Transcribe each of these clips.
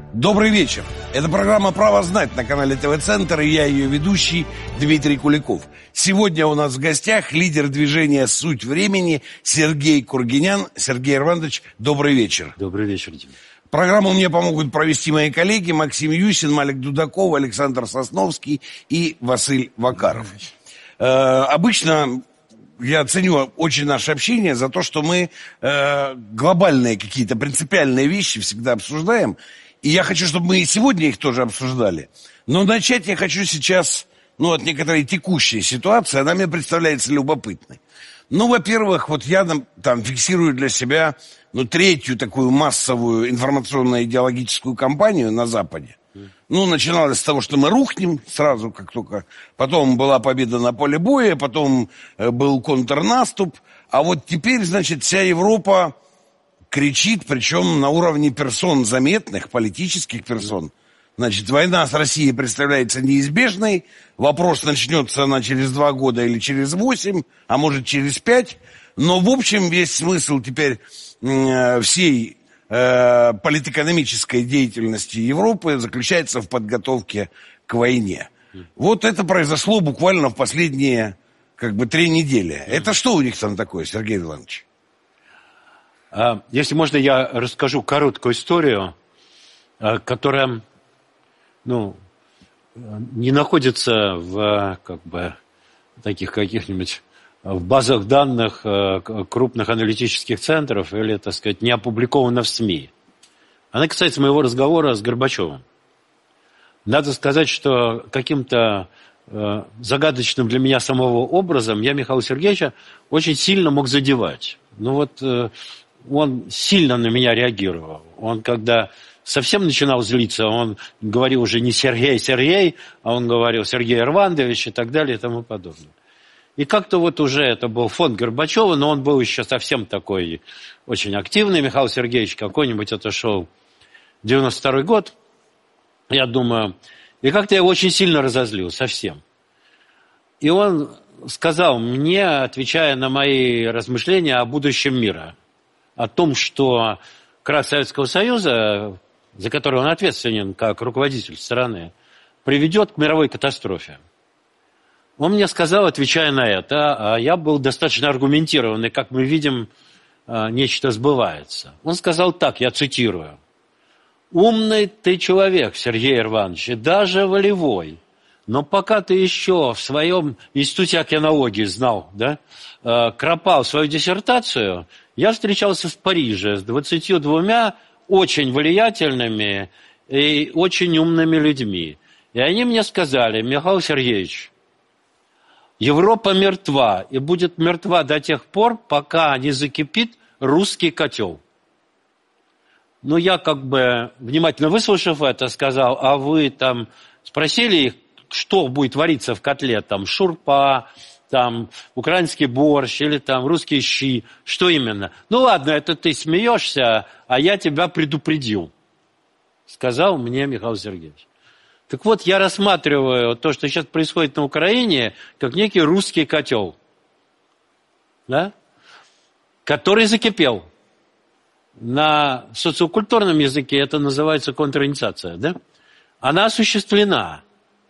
Добрый вечер. Это программа «Право знать» на канале ТВ-центр, и я ее ведущий Дмитрий Куликов. Сегодня у нас в гостях лидер движения «Суть времени» Сергей Кургинян. Сергей Армандович, добрый вечер. Добрый вечер, Дима. Программу мне помогут провести мои коллеги Максим Юсин, Малик Дудаков, Александр Сосновский и Василь Вакаров. Обычно я ценю очень наше общение за то, что мы глобальные какие-то принципиальные вещи всегда обсуждаем. И я хочу, чтобы мы и сегодня их тоже обсуждали. Но начать я хочу сейчас, от некоторой текущей ситуации. Она мне представляется любопытной. Во-первых, вот я там фиксирую для себя, третью такую массовую информационно-идеологическую кампанию на Западе. Начиналось с того, что мы рухнем сразу, как только. Потом была победа на поле боя, потом был контрнаступ. А вот теперь, вся Европа кричит, причем на уровне персон заметных, политических персон. Война с Россией представляется неизбежной. Вопрос, начнется она через 2 года или через 8, а может через 5. Но, в общем, весь смысл теперь всей политэкономической деятельности Европы заключается в подготовке к войне. Вот это произошло буквально в последние 3 недели. Это что у них там такое, Сергей Иванович? Если можно, я расскажу короткую историю, которая, не находится в, таких каких-нибудь в базах данных крупных аналитических центров или, не опубликована в СМИ. Она касается моего разговора с Горбачевым. Надо сказать, что каким-то загадочным для меня самого образом я Михаила Сергеевича очень сильно мог задевать. Он сильно на меня реагировал. Он, когда совсем начинал злиться, он говорил уже не Сергей, а он говорил Сергей Армандович и так далее и тому подобное. И как-то уже это был фонд Горбачева, но он был еще совсем такой очень активный. Михаил Сергеевич какой-нибудь отошел 92-й год, я думаю. И как-то я очень сильно разозлил, совсем. И он сказал мне, отвечая на мои размышления о будущем мира, о том, что крах Советского Союза, за который он ответственен как руководитель страны, приведет к мировой катастрофе. Он мне сказал, отвечая на это, а я был достаточно аргументированный, как мы видим, нечто сбывается. Он сказал так, я цитирую: «Умный ты человек, Сергей Иванович, и даже волевой, но пока ты еще в своем институте океанологии знал, кропал свою диссертацию, я встречался в Париже с 22 очень влиятельными и очень умными людьми. И они мне сказали: Михаил Сергеевич, Европа мертва и будет мертва до тех пор, пока не закипит русский котел». Я внимательно выслушав это, сказал: а вы спросили их, что будет вариться в котле, шурпа, украинский борщ или русские щи, что именно? Ладно, это ты смеешься, а я тебя предупредил, сказал мне Михаил Сергеевич. Так вот, я рассматриваю то, что сейчас происходит на Украине, как некий русский котел, который закипел. На социокультурном языке это называется контринициация, Она осуществлена.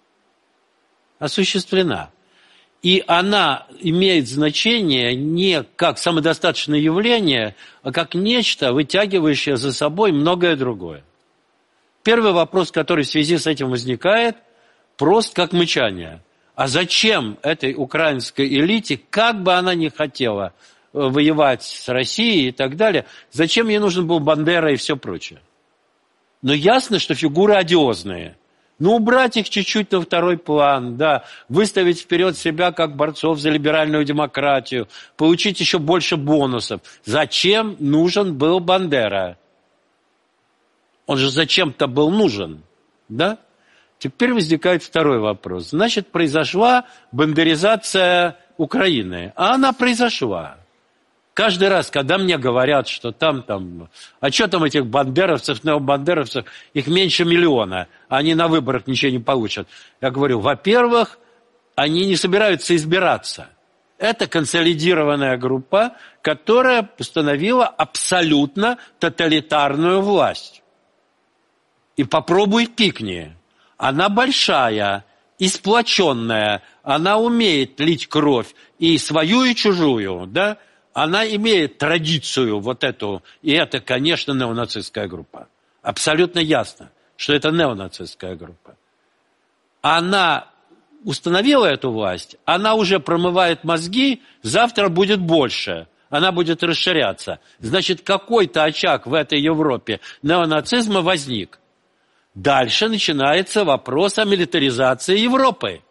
И она имеет значение не как самодостаточное явление, а как нечто, вытягивающее за собой многое другое. Первый вопрос, который в связи с этим возникает, прост как мычание. А зачем этой украинской элите, как бы она ни хотела воевать с Россией и так далее, зачем ей нужен был Бандера и все прочее? Но ясно, что фигуры одиозные. Убрать их чуть-чуть на второй план, выставить вперед себя как борцов за либеральную демократию, получить еще больше бонусов. Зачем нужен был Бандера? Он же зачем-то был нужен, Теперь возникает второй вопрос. Значит, произошла бандеризация Украины. А она произошла. Каждый раз, когда мне говорят, что а что там этих бандеровцев, необандеровцев, их меньше 1 миллиона, они на выборах ничего не получат. Я говорю, во-первых, они не собираются избираться. Это консолидированная группа, которая установила абсолютно тоталитарную власть. и попробуй пикни. Она большая и сплоченная, она умеет лить кровь и свою, и чужую, да? Она имеет традицию вот эту, и это, конечно, неонацистская группа. Абсолютно ясно, что это неонацистская группа. Она установила эту власть, она уже промывает мозги, завтра будет больше, она будет расширяться. Значит, какой-то очаг в этой Европе неонацизма возник. Дальше начинается вопрос о милитаризации Европы.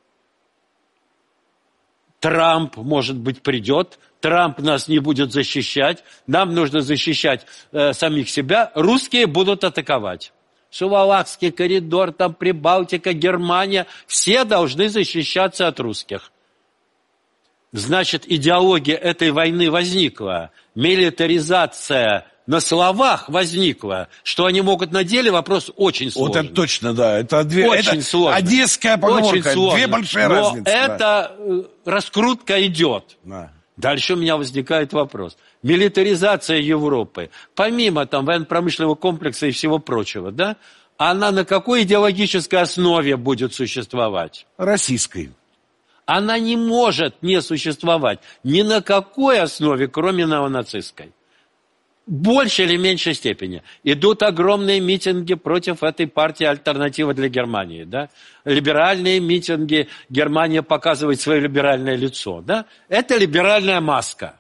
Трамп, может быть, придет, Трамп нас не будет защищать, нам нужно защищать самих себя, русские будут атаковать. Сувалахский коридор, там Прибалтика, Германия, все должны защищаться от русских. Значит, идеология этой войны возникла, милитаризация на словах возникла, что они могут на деле, вопрос очень сложный. Вот это точно, да. Это очень сложно. Одесская поговорка, две большие разницы. Но это раскрутка идет. Да. Дальше у меня возникает вопрос. Милитаризация Европы, помимо там военно-промышленного комплекса и всего прочего, да, она на какой идеологической основе будет существовать? Российской. Она не может не существовать ни на какой основе, кроме неонацистской. В большей или меньшей степени. Идут огромные митинги против этой партии «Альтернатива для Германии». Да? Либеральные митинги, Германия показывает свое либеральное лицо. Да? Это либеральная маска.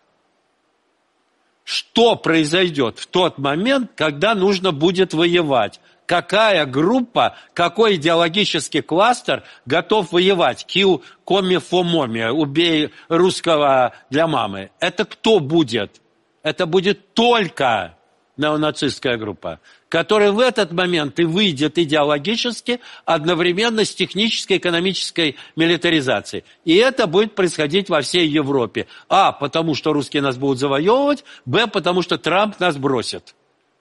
Что произойдет в тот момент, когда нужно будет воевать? Какая группа, какой идеологический кластер готов воевать? Kill, коми, фомоми, убей русского для мамы. Это кто будет? Это будет только неонацистская группа, которая в этот момент и выйдет идеологически одновременно с технической, экономической милитаризацией. И это будет происходить во всей Европе. А, потому что русские нас будут завоевывать, б, потому что Трамп нас бросит.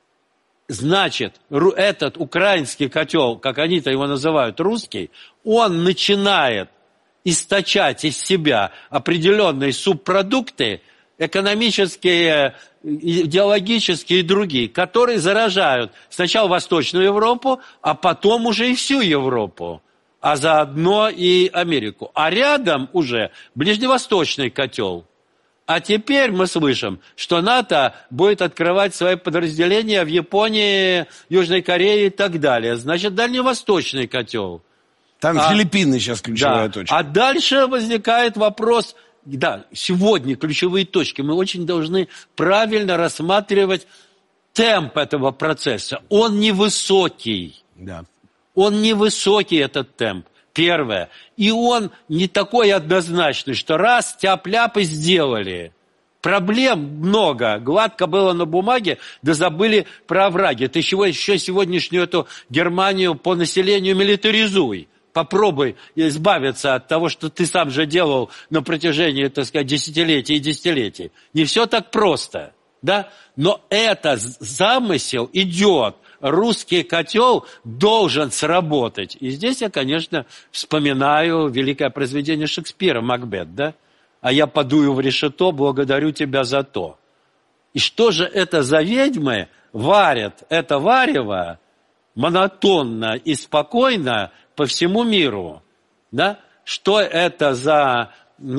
Значит, этот украинский котел, как они-то его называют, русский, он начинает источать из себя определенные субпродукты, экономические, идеологические и другие, которые заражают сначала Восточную Европу, а потом уже и всю Европу, а заодно и Америку. А рядом уже ближневосточный котел. А теперь мы слышим, что НАТО будет открывать свои подразделения в Японии, Южной Корее и так далее. Значит, дальневосточный котел. Там Филиппины сейчас ключевая точка. А дальше возникает вопрос... Да, сегодня ключевые точки. Мы очень должны правильно рассматривать темп этого процесса. Он невысокий. Да. Он невысокий, этот темп. Первое. И он не такой однозначный, что раз, тяп-ляп и сделали. Проблем много. Гладко было на бумаге, да забыли про овраги. Ты еще сегодняшнюю эту Германию по населению милитаризуй. Попробуй избавиться от того, что ты сам же делал на протяжении, так сказать, десятилетий и десятилетий. Не все так просто, да? Но это замысел идет. Русский котел должен сработать. И здесь я, конечно, вспоминаю великое произведение Шекспира «Макбет», да? А я подую в решето, благодарю тебя за то. И что же это за ведьмы варят это варево монотонно и спокойно по всему миру, да? Что это за,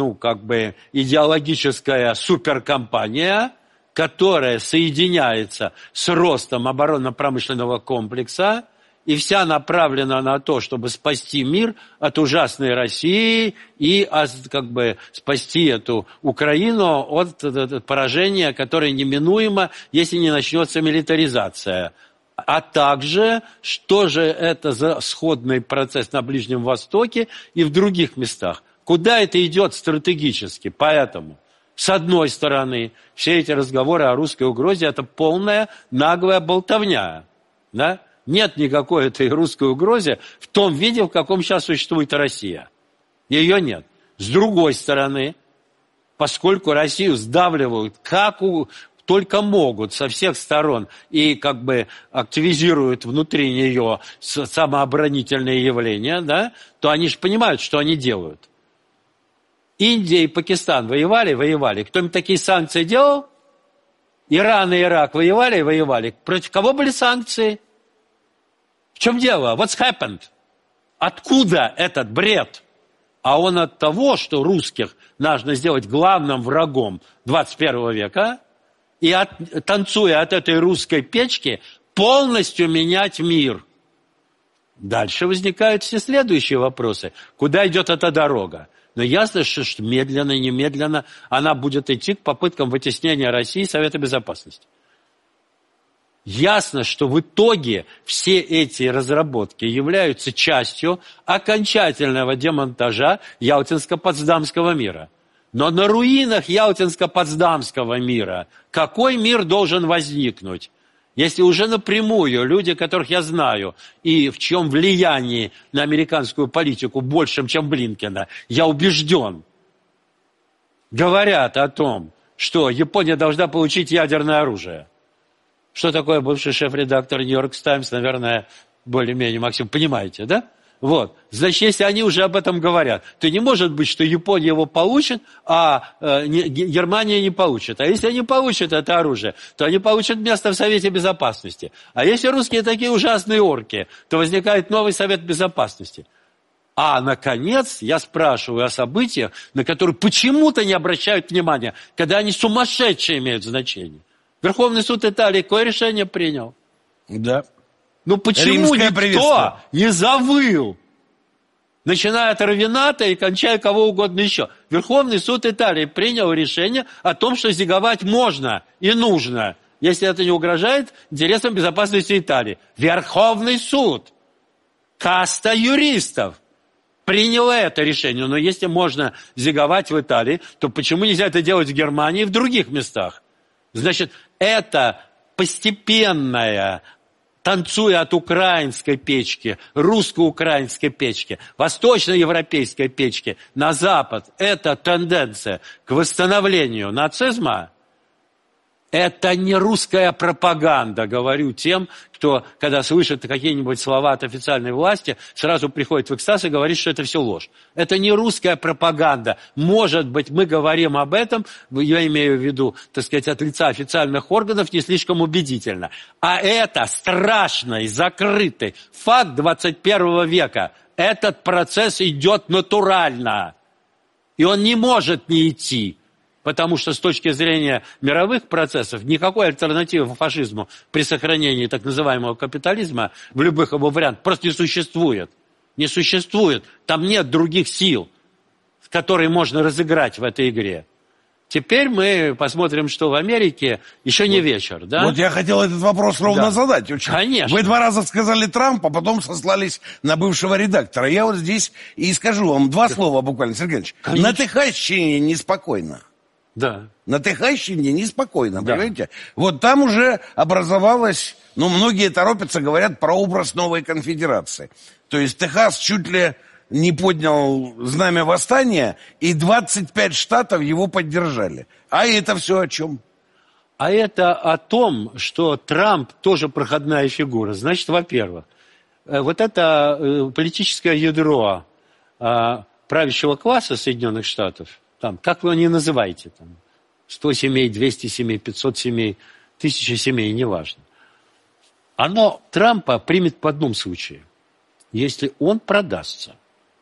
идеологическая суперкомпания, которая соединяется с ростом оборонно-промышленного комплекса и вся направлена на то, чтобы спасти мир от ужасной России и спасти эту Украину от поражения, которое неминуемо, если не начнется милитаризация. А также, что же это за сходный процесс на Ближнем Востоке и в других местах? Куда это идет стратегически? Поэтому, с одной стороны, все эти разговоры о русской угрозе – это полная наглая болтовня. Да? Нет никакой этой русской угрозе в том виде, в каком сейчас существует Россия. Ее нет. С другой стороны, поскольку Россию сдавливают, только могут со всех сторон и активизируют внутри нее самооборонительные явления, да, то они же понимают, что они делают. Индия и Пакистан воевали. Кто-нибудь такие санкции делал? Иран и Ирак воевали. Против кого были санкции? чем дело? What's happened? Откуда этот бред? А он от того, что русских нужно сделать главным врагом 21 века и, танцуя от этой русской печки, полностью менять мир. Дальше возникают все следующие вопросы. Куда идет эта дорога? Но ясно, что медленно, немедленно она будет идти к попыткам вытеснения России из Совета Безопасности. Ясно, что в итоге все эти разработки являются частью окончательного демонтажа Ялтинско-Потсдамского мира. Но на руинах Ялтинско-Потсдамского мира какой мир должен возникнуть? Если уже напрямую люди, которых я знаю, и в чьем влиянии на американскую политику большим, чем Блинкена, я убежден, говорят о том, что Япония должна получить ядерное оружие. Что такое бывший шеф-редактор «Нью-Йорк Таймс», наверное, более-менее, Максим, понимаете, да? Вот. Значит, если они уже об этом говорят, то не может быть, что Япония его получит, а Германия не получит. А если они получат это оружие, то они получат место в Совете Безопасности. А если русские такие ужасные орки, то возникает новый Совет Безопасности. А, наконец, я спрашиваю о событиях, на которые почему-то не обращают внимания, когда они сумасшедшие имеют значение. Верховный суд Италии какое решение принял? Да. Ну почему никто не завыл? Начиная от Равината и кончая кого угодно еще. Верховный суд Италии принял решение о том, что зиговать можно и нужно, если это не угрожает интересам безопасности Италии. Верховный суд, каста юристов, приняла это решение. Но если можно зиговать в Италии, то почему нельзя это делать в Германии и в других местах? Значит, это постепенная, танцуя от украинской печки, русско-украинской печки, восточноевропейской печки на Запад, это тенденция к восстановлению нацизма. Это не русская пропаганда, говорю тем, кто, когда слышит какие-нибудь слова от официальной власти, сразу приходит в экстаз и говорит, что это все ложь. Это не русская пропаганда. Может быть, мы говорим об этом, я имею в виду, так сказать, от лица официальных органов, не слишком убедительно. А это страшный, закрытый факт 21 века. Этот процесс идет натурально. И он не может не идти. Потому что с точки зрения мировых процессов никакой альтернативы фашизму при сохранении так называемого капитализма в любых его вариантах просто не существует. Не существует. Там нет других сил, которые можно разыграть в этой игре. Теперь мы посмотрим, что в Америке еще не вечер, да? Вот я хотел этот вопрос ровно задать. Очень. Конечно. Вы 2 раза сказали Трамп, а потом сослались на бывшего редактора. Я вот здесь и скажу вам 2 слова буквально, Сергей Ильич. На Техасщине неспокойно. Да. На Техасщине неспокойно, да. Понимаете? Вот там уже образовалась, многие торопятся, говорят про образ новой конфедерации. То есть Техас чуть ли не поднял знамя восстания, и 25 штатов его поддержали. А это все о чем? А это о том, что Трамп тоже проходная фигура. Значит, во-первых, вот это политическое ядро правящего класса Соединенных Штатов, там, как вы его не называете, там, 100 семей, 200 семей, 500 семей, 1000 семей, неважно. Оно Трампа примет в одном случае, если он продастся.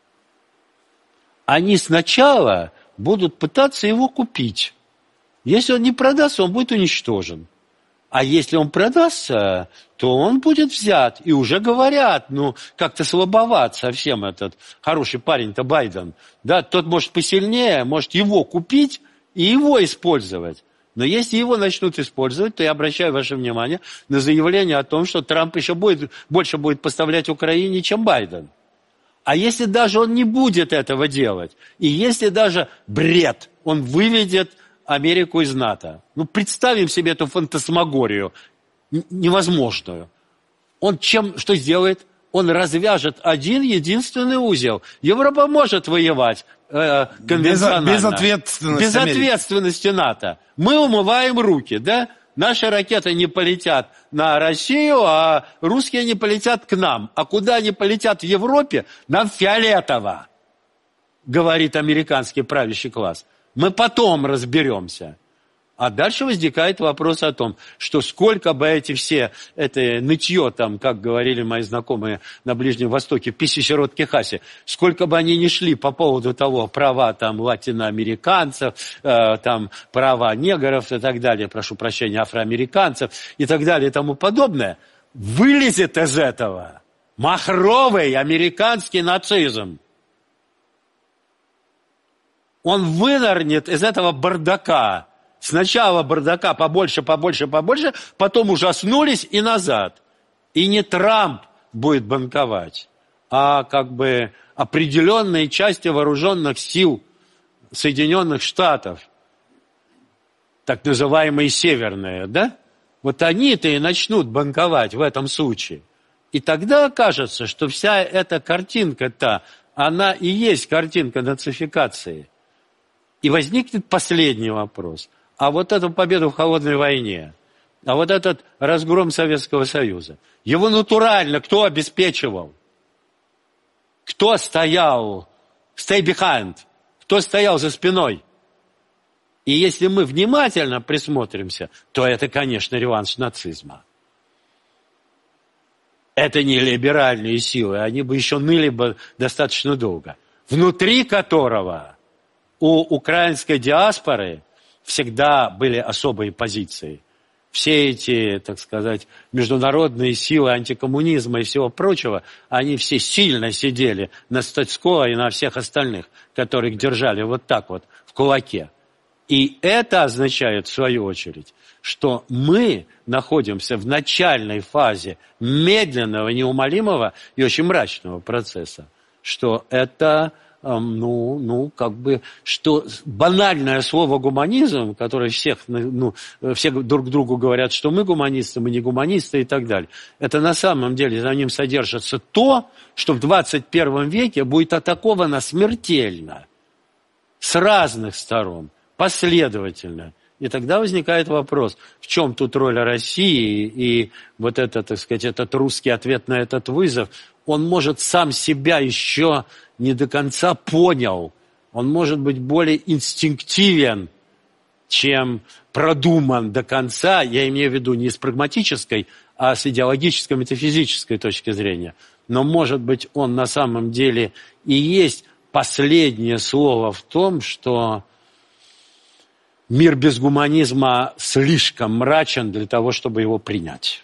Они сначала будут пытаться его купить. Если он не продастся, он будет уничтожен. А если он продастся, то он будет взят. И уже говорят, как-то слабоват совсем этот хороший парень-то Байден. Да, тот может посильнее, может его купить и его использовать. Но если его начнут использовать, то я обращаю ваше внимание на заявление о том, что Трамп еще больше будет поставлять Украине, чем Байден. А если даже он не будет этого делать, и если даже бред, он выведет Америку из НАТО. Представим себе эту фантасмагорию невозможную. Он что сделает? Он развяжет один единственный узел. Европа может воевать конвенционально. Без ответственности. Без ответственности НАТО. Мы умываем руки, да? Наши ракеты не полетят на Россию, а русские не полетят к нам. А куда они полетят в Европе, нам фиолетово, говорит американский правящий класс. Мы потом разберемся. А дальше возникает вопрос о том, что сколько бы это нытье там, как говорили мои знакомые на Ближнем Востоке, писи сирот Техасе, сколько бы они ни шли по поводу того, права там латиноамериканцев, там права негров и так далее, прошу прощения, афроамериканцев и так далее и тому подобное, вылезет из этого махровый американский нацизм. Он вынырнет из этого бардака. Сначала бардака побольше, потом ужаснулись и назад. И не Трамп будет банковать, а как бы определенные части вооруженных сил Соединенных Штатов, так называемые северные, да? Вот они-то и начнут банковать в этом случае. И тогда окажется, что вся эта картинка-то, она и есть картинка нацификации. И возникнет последний вопрос. А вот эту победу в холодной войне, а вот этот разгром Советского Союза, его натурально кто обеспечивал? Кто стоял? Stay behind. Кто стоял за спиной? И если мы внимательно присмотримся, то это, конечно, реванш нацизма. Это не либеральные силы, они бы еще ныли бы достаточно долго. Внутри которого у украинской диаспоры всегда были особые позиции. Все эти, так сказать, международные силы антикоммунизма и всего прочего, они все сильно сидели на Стацко и на всех остальных, которых держали вот так вот в кулаке. И это означает, в свою очередь, что мы находимся в начальной фазе медленного, неумолимого и очень мрачного процесса. Что это... что банальное слово гуманизм, которое все друг другу говорят, что мы гуманисты, мы не гуманисты и так далее. Это на самом деле за ним содержится то, что в 21 веке будет атаковано смертельно, с разных сторон, последовательно. И тогда возникает вопрос, в чем тут роль России и вот это, так сказать, этот русский ответ на этот вызов, он может сам себя еще не до конца понял. Он может быть более инстинктивен, чем продуман до конца. Я имею в виду не с прагматической, а с идеологической, метафизической точки зрения. Но, может быть, он на самом деле и есть последнее слово в том, что мир без гуманизма слишком мрачен для того, чтобы его принять.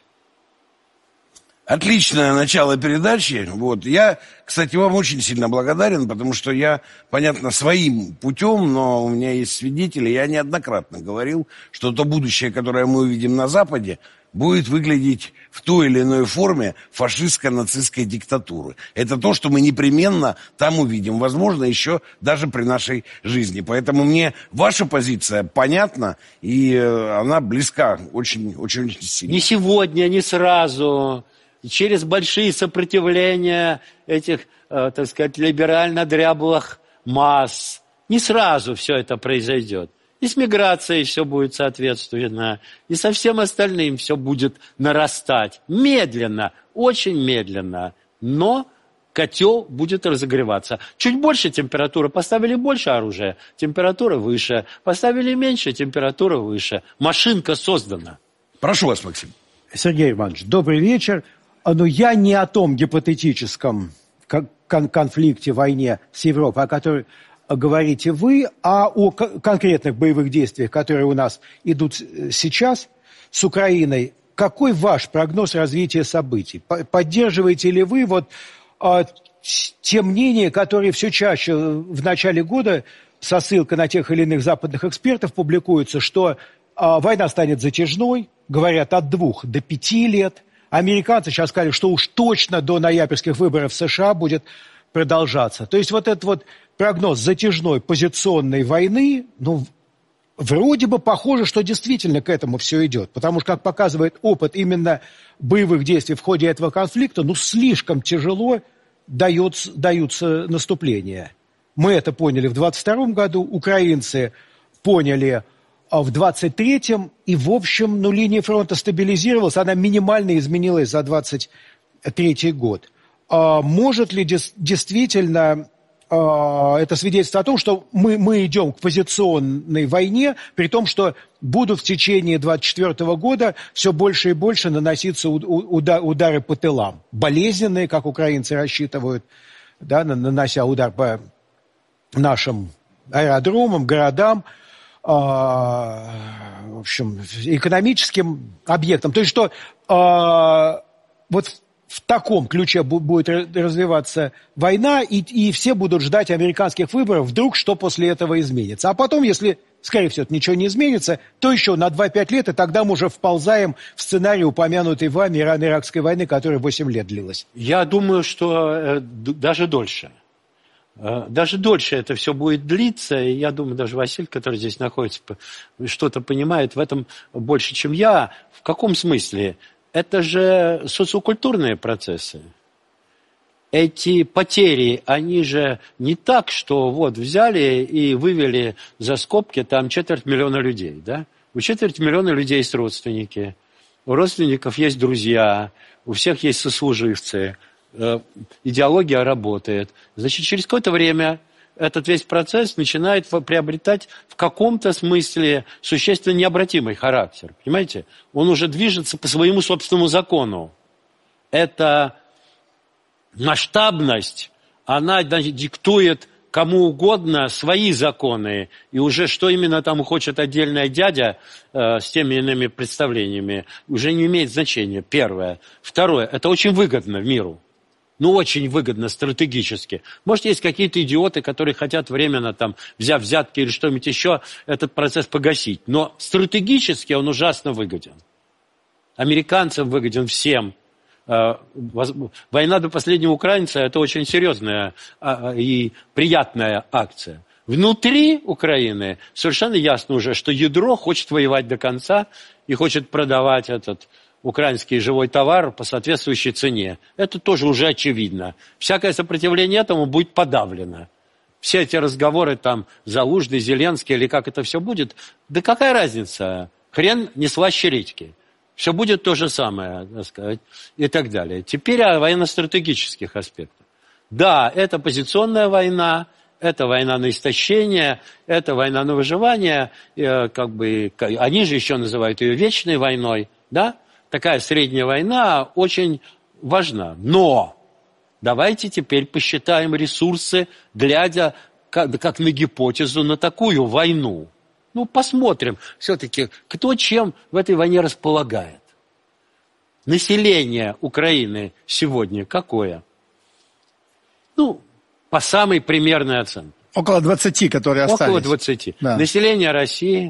Отличное начало передачи. Вот. Я, кстати, вам очень сильно благодарен, потому что я, понятно, своим путем, но у меня есть свидетели, я неоднократно говорил, что то будущее, которое мы увидим на Западе, будет выглядеть в той или иной форме фашистско-нацистской диктатуры. Это то, что мы непременно там увидим, возможно, еще даже при нашей жизни. Поэтому мне ваша позиция понятна, и она близка очень сильно. Не сегодня, не сразу... Через большие сопротивления этих, так сказать, либерально-дряблых масс. Не сразу все это произойдет. И с миграцией все будет соответственно. И со всем остальным все будет нарастать. Медленно, очень медленно. Но котел будет разогреваться. Чуть больше температура. Поставили больше оружия, температура выше. Поставили меньше, температура выше. Машинка создана. Прошу вас, Максим. Сергей Иванович, добрый вечер. Но я не о том гипотетическом конфликте, войне с Европой, о которой говорите вы, а о конкретных боевых действиях, которые у нас идут сейчас с Украиной. Какой ваш прогноз развития событий? Поддерживаете ли вы те мнения, которые все чаще в начале года со ссылкой на тех или иных западных экспертов публикуются, что война станет затяжной, говорят, от 2 до 5 лет. Американцы сейчас сказали, что уж точно до ноябрьских выборов в США будет продолжаться. То есть вот этот прогноз затяжной позиционной войны, вроде бы похоже, что действительно к этому все идет. Потому что, как показывает опыт именно боевых действий в ходе этого конфликта, слишком тяжело даются наступления. Мы это поняли в 22 году, украинцы поняли в 23-м, и, в общем, линия фронта стабилизировалась, она минимально изменилась за 23-й год. Может ли действительно это свидетельство о том, что мы идем к позиционной войне, при том, что будут в течение 2024 года все больше и больше наноситься удары по тылам. Болезненные, как украинцы рассчитывают, да, нанося удар по нашим аэродромам, городам, в общем, экономическим объектам. То есть, что вот в таком ключе будет развиваться война, и все будут ждать американских выборов, вдруг что после этого изменится. А потом, если, скорее всего, ничего не изменится, то еще на 2-5 лет, и тогда мы уже вползаем в сценарий, упомянутый вами, Ирано-Иракской войны, которая 8 лет длилась. Я думаю, что даже дольше. Даже дольше это все будет длиться, и я думаю, даже Василий, который здесь находится, что-то понимает в этом больше, чем я. В каком смысле? Это же социокультурные процессы. Эти потери, они же не так, что вот взяли и вывели за скобки там 250 000 людей, да? У 250 000 людей есть родственники, у родственников есть друзья, у всех есть сослуживцы, идеология работает. Значит, через какое-то время этот весь процесс начинает приобретать в каком-то смысле существенно необратимый характер. Понимаете? Он уже движется по своему собственному закону. Эта масштабность, она диктует кому угодно свои законы. И уже что именно там хочет отдельный дядя с теми иными представлениями, уже не имеет значения. Первое. Второе. Это очень выгодно миру. Ну, очень выгодно стратегически. Может, есть какие-то идиоты, которые хотят временно, там, взяв взятки или что-нибудь еще, этот процесс погасить. Но стратегически он ужасно выгоден. Американцам выгоден всем. Война до последнего украинца – это очень серьезная и приятная акция. Внутри Украины совершенно ясно уже, что ядро хочет воевать до конца и хочет продавать этот украинский живой товар по соответствующей цене. Это тоже уже очевидно. Всякое сопротивление этому будет подавлено. Все эти разговоры там Залужный, Зеленский или как это все будет, да какая разница? Хрен не слаще редьки. Все будет то же самое, так сказать, и так далее. Теперь о военно-стратегических аспектах. Да, это позиционная война, это война на истощение, это война на выживание, как бы, они же еще называют ее вечной войной, да? Такая средняя война очень важна. Но давайте теперь посчитаем ресурсы, глядя как на гипотезу на такую войну. Ну, посмотрим все-таки, кто чем в этой войне располагает. Население Украины сегодня какое? Ну, по самой примерной оценке. Около 20, которые остались. Около 20. Да. Население России...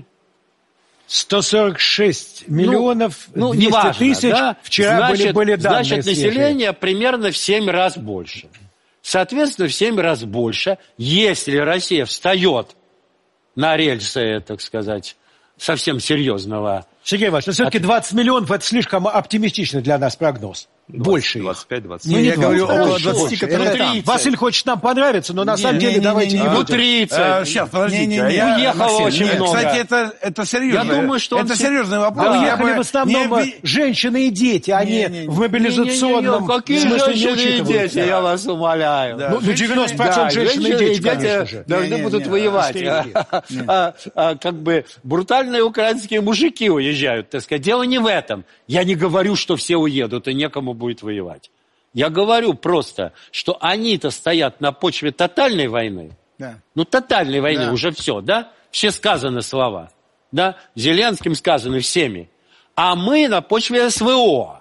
146 миллионов 200 неважно, тысяч. Да? Вчера были данные Значит, свежие. население примерно в 7 раз больше. Соответственно, в 7 раз больше, если Россия встает на рельсы, так сказать, совсем серьезного... Сергей Иванович, но все-таки 20 миллионов – это слишком оптимистичный для нас прогноз. 20, больше. 25-20. Ну, я говорю около 20, больше. которые Это там. Василий хочет нам понравиться, но на самом деле давайте не будем. 30. Сейчас, подождите. Уехало очень много. Кстати, это серьезно. Я думаю, что это серьезный вопрос. Да. Я Уехали бы в основном женщины и дети, а не в мобилизационном Какие смысле не женщины и дети, учитываются. я вас умоляю. Да. Ну, 90% женщин и дети, конечно же. должны будут воевать. Как бы брутальные украинские мужики уезжают, так сказать. Дело не в этом. Я не говорю, что все уедут и некому будет воевать. Я говорю просто, что они-то стоят на почве тотальной войны. Да. Ну, тотальной войны, Да. уже все, да? Все сказаны слова. Да? Зеленским сказаны всеми. А мы на почве СВО.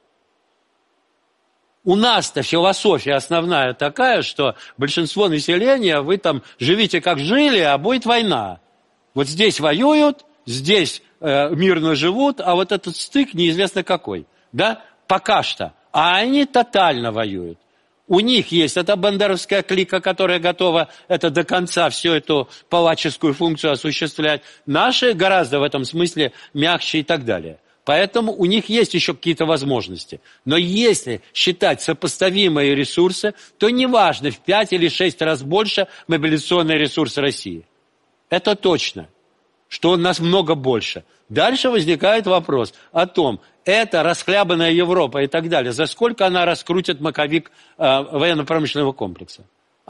У нас-то философия основная такая, что большинство населения, вы там живите как жили, а будет война. Вот здесь воюют, здесь мирно живут, а вот этот стык неизвестно какой. Да? Пока что. А они тотально воюют. У них есть эта бандеровская клика, которая готова это до конца, всю эту палаческую функцию осуществлять. Наши гораздо в этом смысле мягче и так далее. Поэтому у них есть еще какие-то возможности. Но если считать сопоставимые ресурсы, то неважно, в 5 или 6 раз больше мобилизационные ресурсы России. Это точно, что у нас много больше. Дальше возникает вопрос о том, это расхлябанная Европа и так далее, за сколько она раскрутит маковик военно-промышленного комплекса?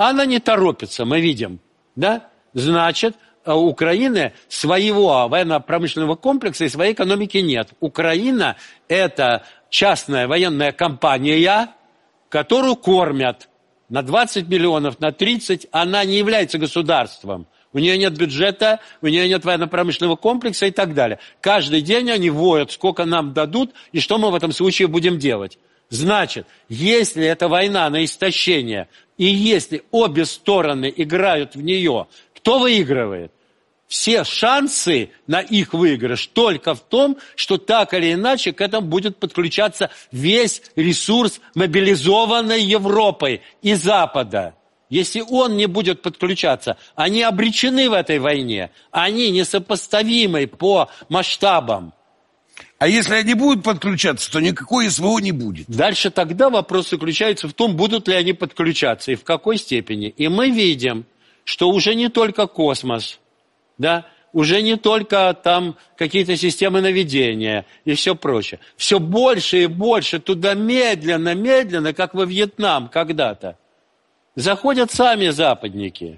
Она не торопится, мы видим. Да? Значит, у Украины своего военно-промышленного комплекса и своей экономики нет. Украина – это частная военная компания, которую кормят на 20 миллионов, на 30. Она не является государством. У нее нет бюджета, у нее нет военно-промышленного комплекса и так далее. Каждый день они воют, сколько нам дадут и что мы в этом случае будем делать. Значит, если это война на истощение, и если обе стороны играют в нее, кто выигрывает? Все шансы на их выигрыш только в том, что так или иначе к этому будет подключаться весь ресурс, мобилизованной Европой и Запада. Если он не будет подключаться, они обречены в этой войне, они несопоставимы по масштабам. А если они будут подключаться, то никакой СВО не будет. Дальше тогда вопрос заключается в том, будут ли они подключаться и в какой степени. И мы видим, что уже не только космос, да, уже не только там какие-то системы наведения и все прочее. Все больше и больше туда медленно, как во Вьетнам когда-то, заходят сами западники.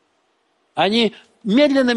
Они медленно,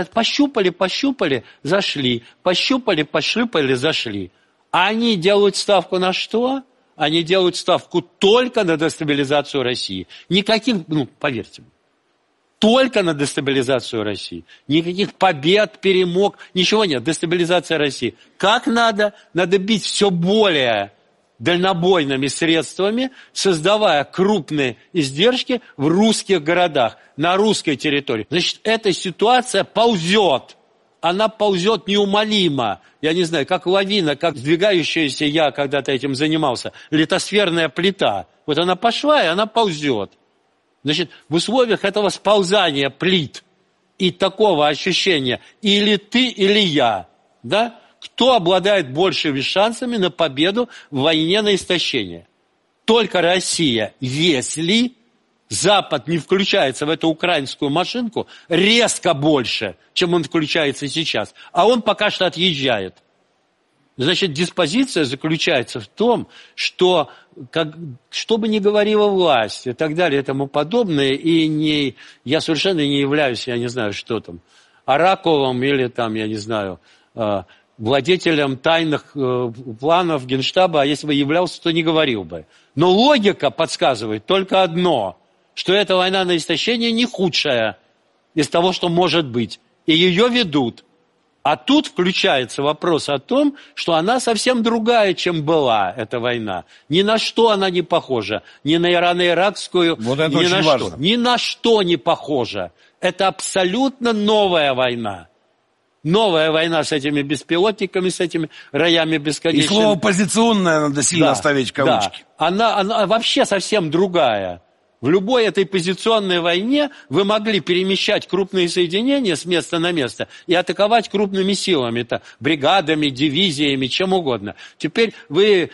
пощупали, зашли. Пощупали, зашли. А они делают ставку на что? Они делают ставку только на дестабилизацию России. Никаких, поверьте мне, только на дестабилизацию России. Никаких побед, перемог, ничего нет. Дестабилизация России. Как надо? Надо бить все более дальнобойными средствами, создавая крупные издержки в русских городах, на русской территории. Значит, эта ситуация ползет. Она ползет неумолимо. Я не знаю, как лавина, как сдвигающаяся, я когда-то этим занимался, литосферная плита. Вот она пошла, и она ползет. Значит, в условиях этого сползания плит и такого ощущения или ты, или я, да, кто обладает большими шансами на победу в войне на истощение? Только Россия, если Запад не включается в эту украинскую машинку резко больше, чем он включается сейчас. А он пока что отъезжает. Значит, диспозиция заключается в том, что, что бы ни говорила власть и так далее и тому подобное, и я совершенно не являюсь, я не знаю, что там, оракулом или там, я не знаю, владетелем тайных планов Генштаба, а если бы являлся, то не говорил бы. Но логика подсказывает только одно, что эта война на истощение не худшая из того, что может быть. И ее ведут. А тут включается вопрос о том, что она совсем другая, чем была, эта война. Ни на что она не похожа. Ни на ирано-иракскую, вот это ни очень на важно. что. Ни на что не похожа. Это абсолютно новая война. Новая война с этими беспилотниками, с этими роями бесконечными. И слово «позиционное» надо сильно ставить в кавычки. Да. Она вообще совсем другая. В любой этой позиционной войне вы могли перемещать крупные соединения с места на место и атаковать крупными силами, бригадами, дивизиями, чем угодно. Теперь вы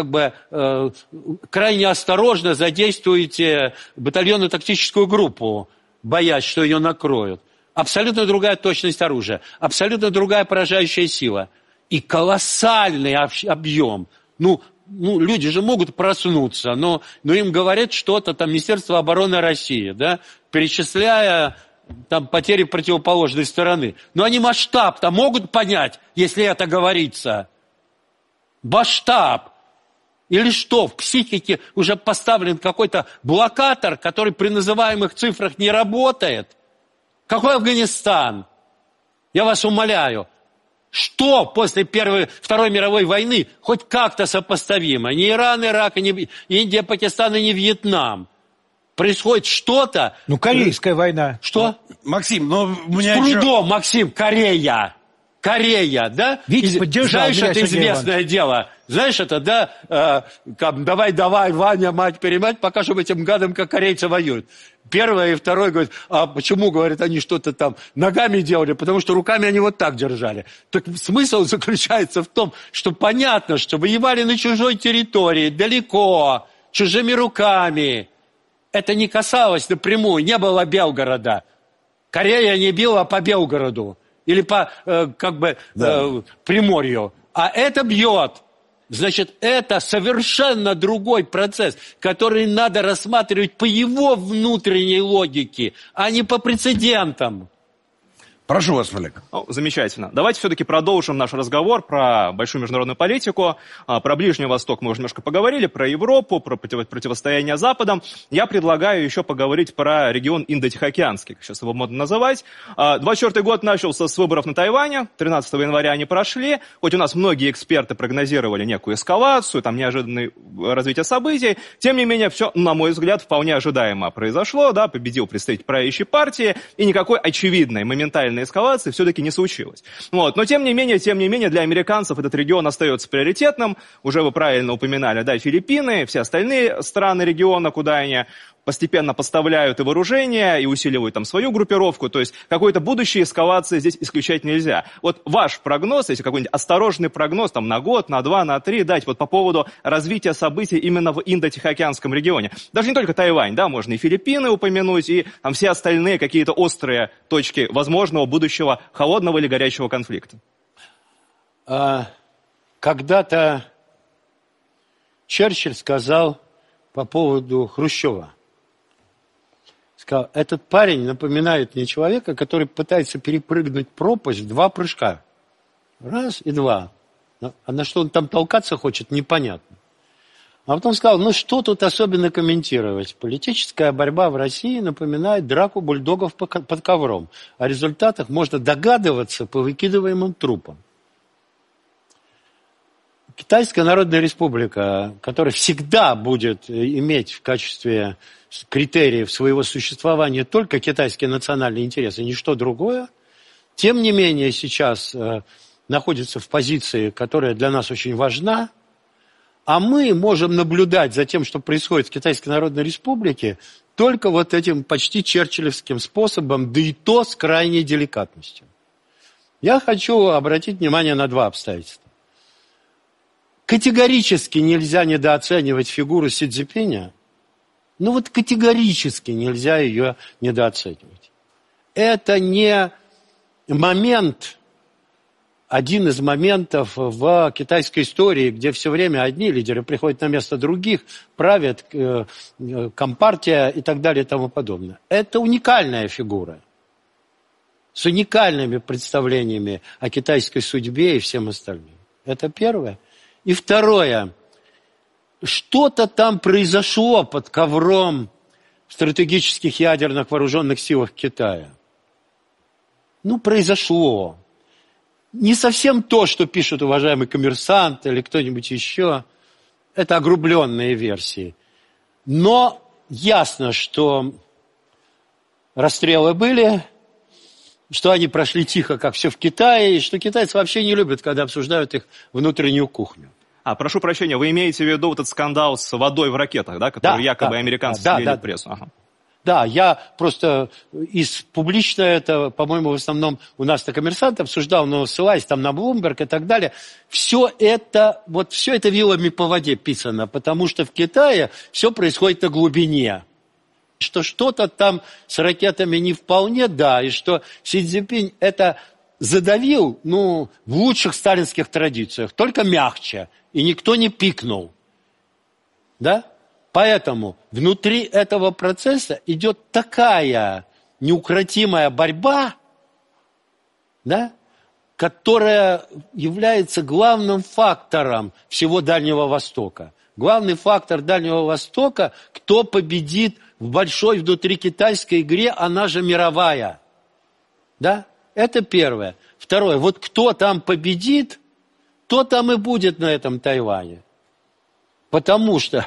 крайне осторожно задействуете батальонно-тактическую группу, боясь, что ее накроют. Абсолютно другая точность оружия, абсолютно другая поражающая сила и колоссальный объем. Люди же могут проснуться, но им говорят что-то, там, Министерство обороны России, да, перечисляя там потери противоположной стороны. Но они масштаб-то могут понять, если это говорится. Масштаб. Или что, в психике уже поставлен какой-то блокатор, который при называемых цифрах не работает? Какой Афганистан? Я вас умоляю. Что после Второй мировой войны хоть как-то сопоставимо? Ни Иран, Ирак, ни Индия, Пакистан и ни Вьетнам. Происходит что-то... Корейская война. Что? Максим, у меня с трудом, Максим, Корея, да? Видите, поддержал. Знаешь, это известное дело. Знаешь, это, да, давай, Ваня, мать-перемать, покажем этим гадам, как корейцы воюют. Первое и второе говорит, а почему, говорят, они что-то там ногами делали? Потому что руками они вот так держали. Так смысл заключается в том, что понятно, что воевали на чужой территории, далеко, чужими руками. Это не касалось напрямую, не было Белгорода. Корея не била по Белгороду или по, Приморью. А это бьет. Значит, это совершенно другой процесс, который надо рассматривать по его внутренней логике, а не по прецедентам. Прошу вас, Олег. Замечательно. Давайте все-таки продолжим наш разговор про большую международную политику. Про Ближний Восток мы уже немножко поговорили, про Европу, про противостояние Западом. Я предлагаю еще поговорить про регион Индо-Тихоокеанский, как сейчас его модно называть. 24-й год начался с выборов на Тайване. 13 января они прошли. Хоть у нас многие эксперты прогнозировали некую эскалацию, там неожиданное развитие событий, тем не менее, все, на мой взгляд, вполне ожидаемо произошло. Да, победил представитель правящей партии, и никакой очевидной, моментальной эскалации все-таки не случилось. Вот. Но тем не менее, для американцев этот регион остается приоритетным. Уже вы правильно упоминали, да, Филиппины, все остальные страны региона, куда они постепенно поставляют и вооружение, и усиливают там свою группировку. То есть какой-то будущей эскалации здесь исключать нельзя. Вот ваш прогноз, если какой-нибудь осторожный прогноз там на год, на 2, на 3 дать вот по поводу развития событий именно в Индо-Тихоокеанском регионе. Даже не только Тайвань, да, можно и Филиппины упомянуть, и там все остальные какие-то острые точки возможного будущего холодного или горячего конфликта. Когда-то Черчилль сказал по поводу Хрущева. Сказал, этот парень напоминает мне человека, который пытается перепрыгнуть пропасть в 2 прыжка. Раз и 2. А на что он там толкаться хочет, непонятно. А потом сказал, ну что тут особенно комментировать? Политическая борьба в России напоминает драку бульдогов под ковром. О результатах можно догадываться по выкидываемым трупам. Китайская Народная Республика, которая всегда будет иметь в качестве критериев своего существования только китайские национальные интересы, ничто другое, тем не менее сейчас находится в позиции, которая для нас очень важна, а мы можем наблюдать за тем, что происходит в Китайской Народной Республике, только вот этим почти черчиллевским способом, да и то с крайней деликатностью. Я хочу обратить внимание на 2 обстоятельства. Категорически нельзя недооценивать фигуру Си Цзиньпиня. Ну вот категорически нельзя ее недооценивать. Это не момент, один из моментов в китайской истории, где все время одни лидеры приходят на место других, правят компартия и так далее и тому подобное. Это уникальная фигура с уникальными представлениями о китайской судьбе и всем остальным. Это первое. И второе. Что-то там произошло под ковром в стратегических ядерных вооруженных силах Китая. Ну, произошло. Не совсем то, что пишут уважаемый коммерсант или кто-нибудь еще. Это огрубленные версии. Но ясно, что расстрелы были, что они прошли тихо, как все в Китае, и что китайцы вообще не любят, когда обсуждают их внутреннюю кухню. Прошу прощения, вы имеете в виду вот этот скандал с водой в ракетах, да, который якобы американцы слили в прессу? Ага. Да, я просто публично это, по-моему, в основном у нас-то коммерсант обсуждал, но ссылаясь там на Bloomberg и так далее, все это вилами по воде писано, потому что в Китае все происходит на глубине. Что что-то там с ракетами не вполне, да, и что Си Цзиньпинь это задавил, в лучших сталинских традициях, только мягче, и никто не пикнул. Да? Поэтому внутри этого процесса идет такая неукротимая борьба, да, которая является главным фактором всего Дальнего Востока. Главный фактор Дальнего Востока, кто победит в большой внутрикитайской игре, она же мировая. Да? Это первое. Второе. Вот кто там победит, то там и будет на этом Тайване. Потому что,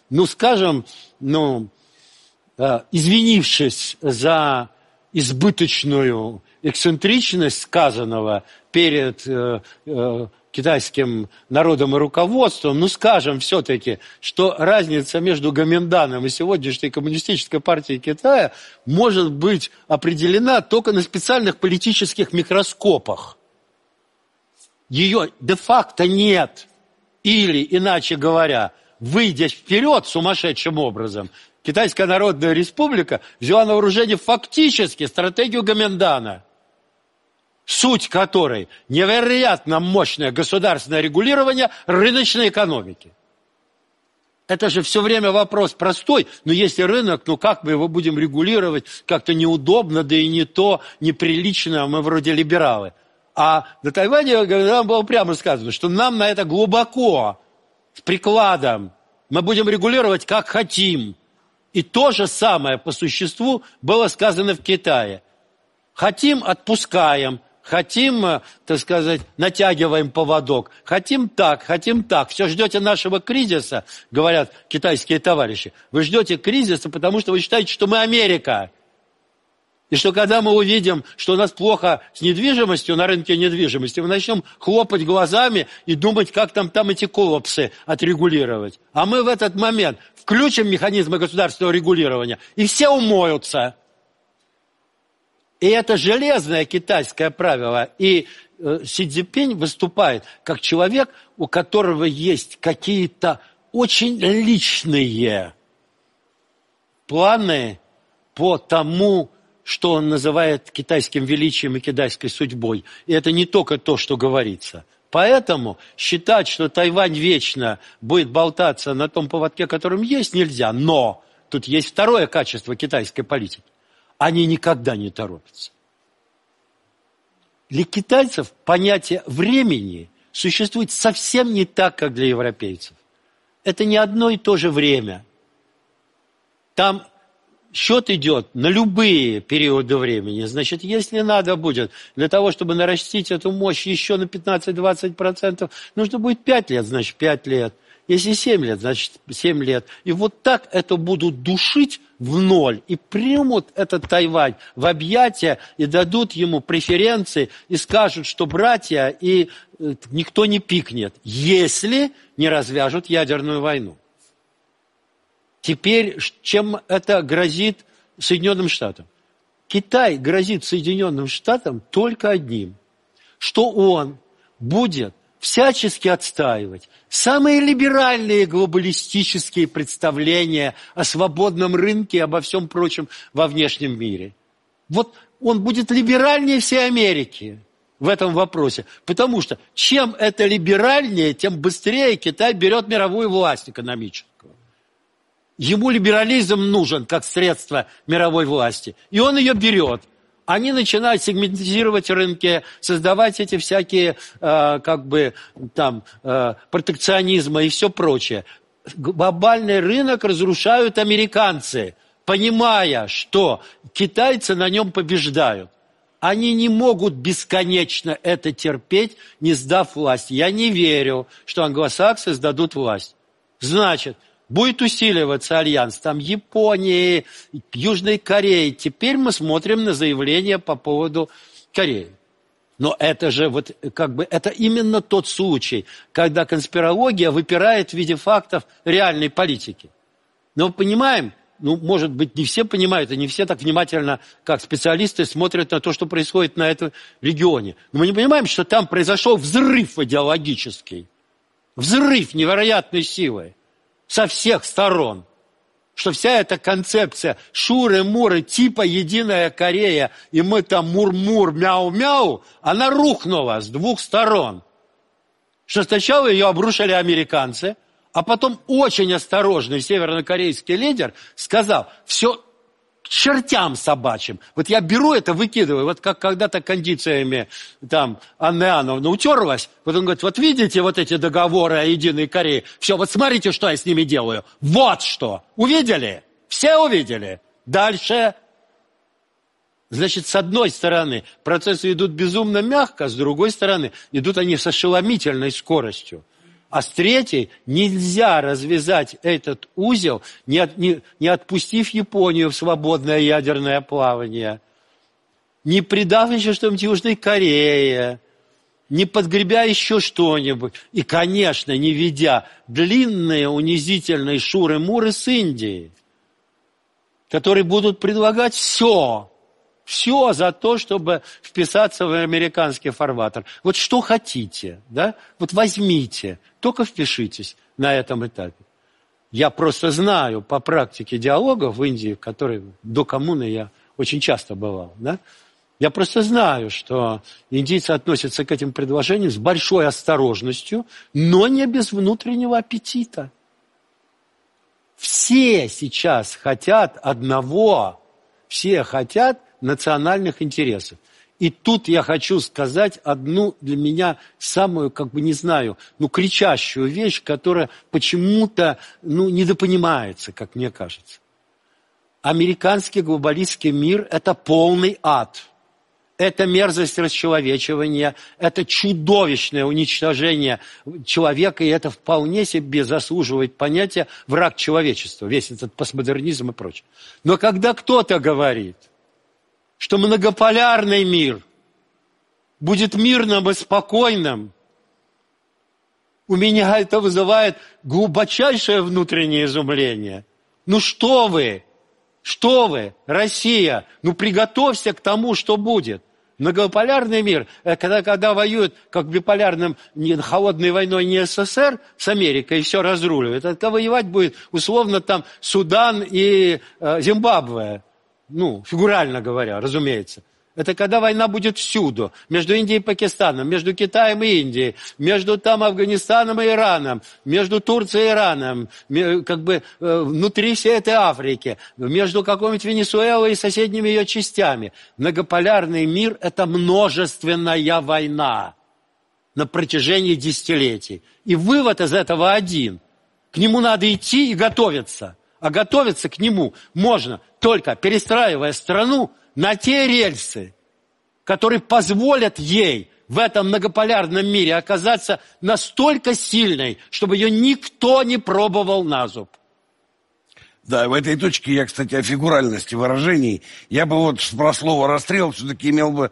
извинившись за избыточную эксцентричность сказанного перед китайским народом и руководством, скажем все-таки, что разница между Гоминданом и сегодняшней коммунистической партией Китая может быть определена только на специальных политических микроскопах. Ее де-факто нет. Или, иначе говоря, выйдя вперед сумасшедшим образом, Китайская Народная Республика взяла на вооружение фактически стратегию Гоминдана. суть которой невероятно мощное государственное регулирование рыночной экономики. Это же все время вопрос простой, но если рынок, ну как мы его будем регулировать, как-то неудобно, да и не то, неприлично, мы вроде либералы. А на Тайване нам было прямо сказано, что нам на это глубоко, с прикладом, мы будем регулировать как хотим. И то же самое по существу было сказано в Китае. Хотим – отпускаем. Хотим, так сказать, натягиваем поводок. Хотим так. Все ждете нашего кризиса, говорят китайские товарищи. Вы ждете кризиса, потому что вы считаете, что мы Америка. И что когда мы увидим, что у нас плохо с недвижимостью, на рынке недвижимости, мы начнем хлопать глазами и думать, как там эти коллапсы отрегулировать. А мы в этот момент включим механизмы государственного регулирования, и все умоются. И это железное китайское правило. И Си Цзиньпинь выступает как человек, у которого есть какие-то очень личные планы по тому, что он называет китайским величием и китайской судьбой. И это не только то, что говорится. Поэтому считать, что Тайвань вечно будет болтаться на том поводке, которым есть, нельзя. Но тут есть второе качество китайской политики. Они никогда не торопятся. Для китайцев понятие времени существует совсем не так, как для европейцев. Это не одно и то же время. Там счет идет на любые периоды времени. Значит, если надо будет для того, чтобы нарастить эту мощь еще на 15-20%, нужно будет 5 лет, значит 5 лет. Если 7 лет, значит 7 лет. И вот так это будут душить в ноль. И примут этот Тайвань в объятия и дадут ему преференции и скажут, что братья, и никто не пикнет, если не развяжут ядерную войну. Теперь, чем это грозит Соединенным Штатам? Китай грозит Соединенным Штатам только одним, что он будет всячески отстаивать самые либеральные глобалистические представления о свободном рынке и обо всем прочем во внешнем мире. Вот он будет либеральнее всей Америки в этом вопросе, потому что чем это либеральнее, тем быстрее Китай берет мировую власть экономическую. Ему либерализм нужен как средство мировой власти, и он ее берет. Они начинают сегментизировать рынки, создавать эти всякие протекционизмы и все прочее. Глобальный рынок разрушают американцы, понимая, что китайцы на нем побеждают. Они не могут бесконечно это терпеть, не сдав власть. Я не верю, что англосаксы сдадут власть. Значит, будет усиливаться альянс, там Японии, Южной Кореи. Теперь мы смотрим на заявление по поводу Кореи. Но это же это именно тот случай, когда конспирология выпирает в виде фактов реальной политики. Но мы понимаем, может быть, не все понимают, и не все так внимательно, как специалисты, смотрят на то, что происходит на этом регионе. Но мы не понимаем, что там произошел взрыв идеологический, взрыв невероятной силы. Со всех сторон, что вся эта концепция шуры-муры типа «Единая Корея» и мы там мур-мур, мяу-мяу, она рухнула с двух сторон. Что сначала ее обрушили американцы, а потом очень осторожный севернокорейский лидер сказал: все к чертям собачьим. Вот я беру это, выкидываю, вот как когда-то кондициями там Анны Иоанновны утерлась, вот он говорит: вот видите вот эти договоры о Единой Корее, все, вот смотрите, что я с ними делаю. Вот что. Увидели? Все увидели? Дальше. Значит, с одной стороны, процессы идут безумно мягко, с другой стороны, идут они с ошеломительной скоростью. А с третьей, нельзя развязать этот узел, не отпустив Японию в свободное ядерное плавание, не придав еще что-нибудь Южной Корее, не подгребя еще что-нибудь. И, конечно, не ведя длинные унизительные шуры-муры с Индией, которые будут предлагать все за то, чтобы вписаться в американский фарватер. Вот что хотите, да? Вот возьмите, только впишитесь на этом этапе. Я просто знаю по практике диалогов в Индии, которые до коммуны я очень часто бывал, да? Я просто знаю, что индийцы относятся к этим предложениям с большой осторожностью, но не без внутреннего аппетита. Все сейчас хотят одного, все хотят национальных интересов. И тут я хочу сказать одну для меня самую, не знаю, кричащую вещь, которая почему-то, недопонимается, как мне кажется. Американский глобалистский мир – это полный ад. Это мерзость расчеловечивания, это чудовищное уничтожение человека, и это вполне себе заслуживает понятия враг человечества, весь этот постмодернизм и прочее. Но когда кто-то говорит, что многополярный мир будет мирным и спокойным, у меня это вызывает глубочайшее внутреннее изумление. Что вы? Что вы, Россия? Приготовься к тому, что будет. Многополярный мир, когда воюют, как биполярным, холодной войной не СССР с Америкой и все разруливает, это воевать будет условно там Судан и Зимбабве. Фигурально говоря, разумеется. Это когда война будет всюду. Между Индией и Пакистаном, между Китаем и Индией, между Афганистаном и Ираном, между Турцией и Ираном, внутри всей этой Африки, между какой-нибудь Венесуэлой и соседними ее частями. Многополярный мир – это множественная война на протяжении десятилетий. И вывод из этого один. К нему надо идти и готовиться. А готовиться к нему можно только перестраивая страну на те рельсы, которые позволят ей в этом многополярном мире оказаться настолько сильной, чтобы ее никто не пробовал на зуб. Да, в этой точке я, кстати, о фигуральности выражений. Я бы про слово «расстрел» все-таки имел бы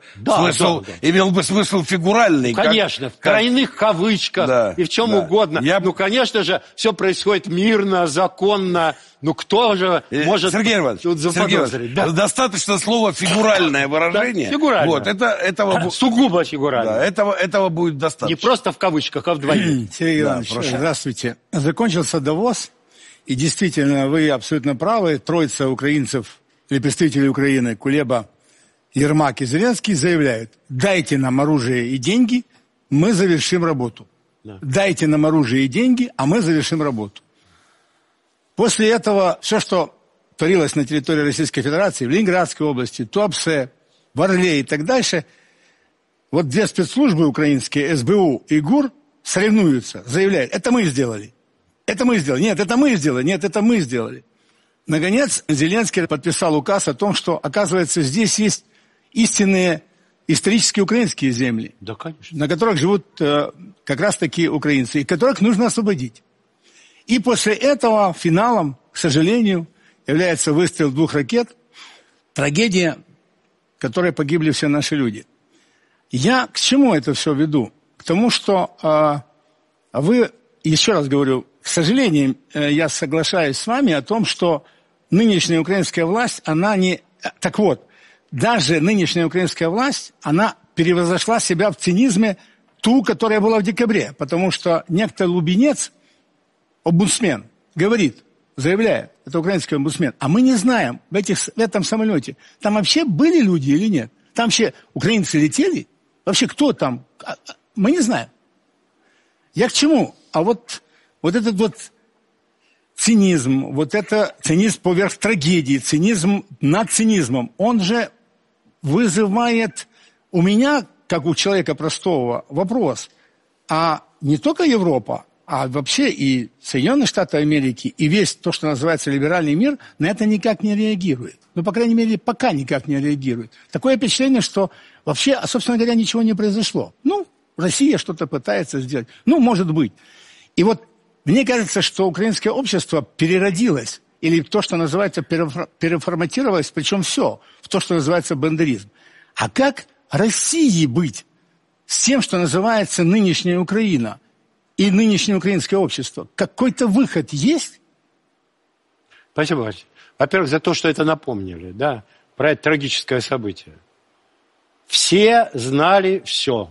смысл фигуральный. Конечно, в тройных кавычках и в чем угодно. Конечно же, все происходит мирно, законно. Кто же может Сергей Иванович, достаточно слова «фигуральное» выражение. Фигуральное. Сугубо фигуральное. Этого будет достаточно. Не просто в кавычках, а вдвоем. Сергей Иванович, здравствуйте. Закончился Давос. И действительно, вы абсолютно правы. Троица украинцев, или представителей Украины, Кулеба, Ермак и Зеленский, заявляют: дайте нам оружие и деньги, мы завершим работу. Да. Дайте нам оружие и деньги, а мы завершим работу. После этого все, что творилось на территории Российской Федерации, в Ленинградской области, Туапсе, в Орле и так дальше, две спецслужбы украинские, СБУ и ГУР, соревнуются, заявляют: это мы сделали. Это мы сделали. Нет, это мы сделали. Нет, это мы сделали. Наконец, Зеленский подписал указ о том, что, оказывается, здесь есть истинные исторические украинские земли, да, конечно, на которых живут как раз-таки украинцы, и которых нужно освободить. И после этого финалом, к сожалению, является выстрел 2 ракет, трагедия, в которой погибли все наши люди. Я к чему это все веду? К тому, что вы, еще раз говорю, к сожалению, я соглашаюсь с вами о том, что нынешняя украинская власть, она не... Так вот, даже нынешняя украинская власть, она превозошла себя в цинизме ту, которая была в декабре. Потому что некто Лубенец, омбудсмен, говорит, заявляет, это украинский омбудсмен, а мы не знаем в этом самолете, там вообще были люди или нет? Там вообще украинцы летели? Вообще кто там? Мы не знаем. Я к чему? Этот цинизм, это цинизм поверх трагедии, цинизм над цинизмом, он же вызывает у меня, как у человека простого, вопрос. А не только Европа, а вообще и Соединенные Штаты Америки, и весь то, что называется либеральный мир, на это никак не реагирует. По крайней мере, пока никак не реагирует. Такое впечатление, что вообще, собственно говоря, ничего не произошло. Россия что-то пытается сделать. Может быть. И мне кажется, что украинское общество переродилось, или то, что называется, переформатировалось, причем все, в то, что называется бандеризм. А как России быть с тем, что называется нынешняя Украина и нынешнее украинское общество? Какой-то выход есть? Спасибо, Вася. Во-первых, за то, что это напомнили, про это трагическое событие. Все знали все.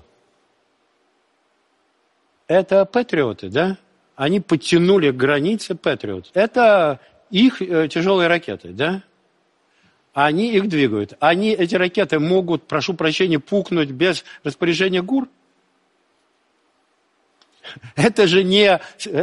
Это патриоты, Они подтянули к границе Патриот. Это их тяжелые ракеты, Они их двигают. Они, эти ракеты, могут, прошу прощения, пукнуть без распоряжения ГУР? Это же не